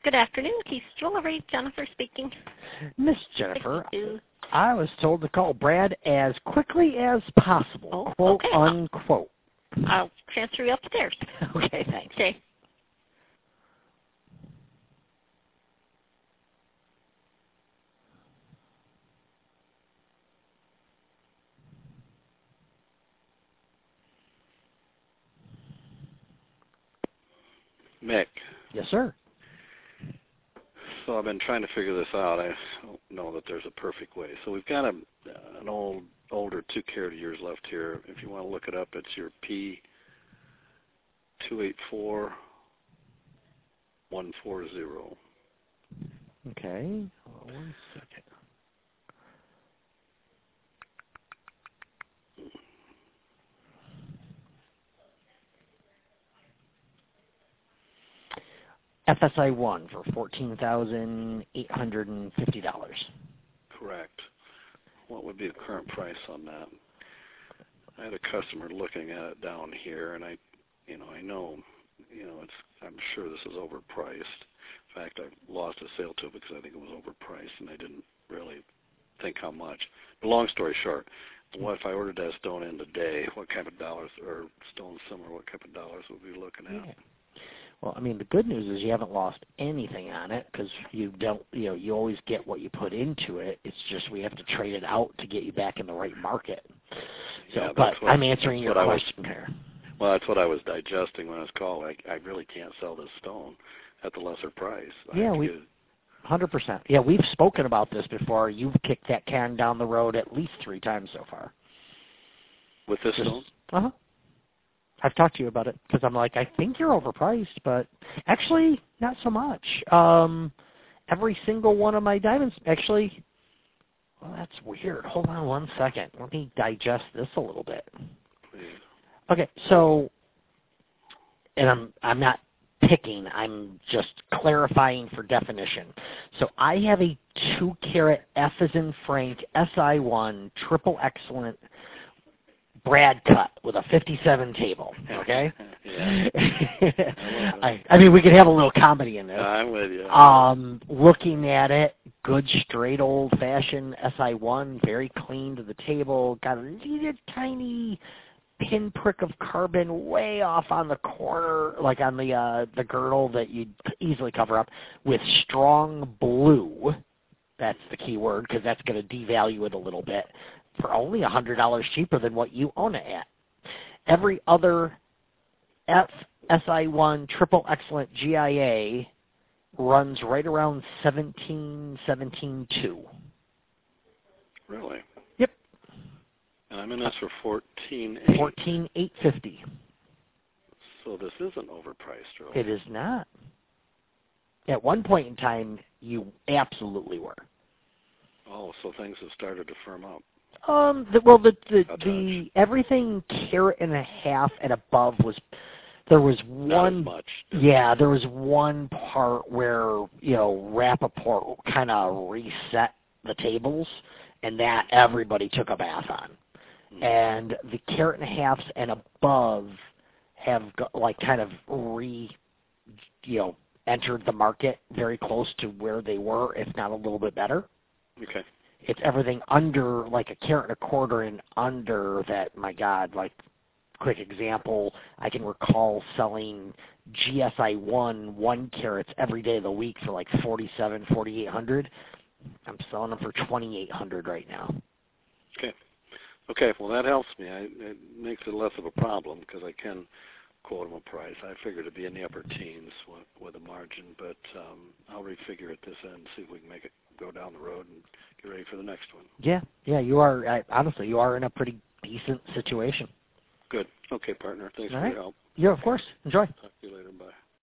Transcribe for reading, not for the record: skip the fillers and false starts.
Good afternoon, Keith Jewelry. Jennifer speaking. Miss Jennifer, I was told to call Brad as quickly as possible, quote, okay. unquote. I'll transfer you upstairs. Okay, thanks. Okay. Mick. Yes, sir. So I've been trying to figure this out. I don't know that there's a perfect way. So we've got an older 2 carat years left here. If you want to look it up, it's your P284140. Okay. Hold on 1 second. FSI 1 for $14,850. Correct. What would be the current price on that? I had a customer looking at it down here, and I know, I'm sure this is overpriced. In fact, I lost a sale to it because I think it was overpriced, and I didn't really think how much. But long story short, what if I ordered that stone in today? What kind of dollars, or stone similar? What kind of dollars would we be looking at? Yeah. Well, I mean, the good news is you haven't lost anything on it because you don't, you always get what you put into it. It's just we have to trade it out to get you back in the right market. So, yeah, but I'm answering your question here. Well, that's what I was digesting when I was called. I really can't sell this stone at the lesser price. Yeah, 100%. Yeah, we've spoken about this before. You've kicked that can down the road at least 3 times so far. With this stone? Uh-huh. I've talked to you about it because I'm like, I think you're overpriced, but actually not so much. Every single one of my diamonds, actually, well, that's weird. Hold on 1 second. Let me digest this a little bit. Please. Okay, so, and I'm not picking. I'm just clarifying for definition. So I have a 2 carat F as in Frank SI1 triple excellent Brad cut with a 57 table, okay? Yeah. I mean, we could have a little comedy in this. I'm with you. Looking at it, good straight old-fashioned SI1, very clean to the table, got a little tiny pinprick of carbon way off on the corner, like on the girdle that you'd easily cover up, with strong blue. That's the key word because that's going to devalue it a little bit, for only $100 cheaper than what you own it at. Every other FSI1 triple excellent GIA runs right around 17.2. Really? Yep. And I'm in this for 14,850. So this isn't overpriced, really. It is not. At one point in time, you absolutely were. Oh, so things have started to firm up. The everything carat and a half and above was, there was one, there was one part where, Rappaport kind of reset the tables, and that everybody took a bath on. Mm-hmm. And the carat and a halves and above have kind of entered the market very close to where they were, if not a little bit better. Okay. It's everything under, like a carat and a quarter and under that, my God, like, quick example, I can recall selling GSI 1 carats every day of the week for like $4,700, $4,800. I'm selling them for $2,800 right now. Okay, well, that helps me. It makes it less of a problem because I can quote them a price. I figured it'd be in the upper teens with a margin, but I'll refigure it this end and see if we can make it go down the road and get ready for the next one. Yeah, you are, honestly, you are in a pretty decent situation. Good. Okay, partner. Thanks for your help. Yeah, of course. Enjoy. Talk to you later. Bye.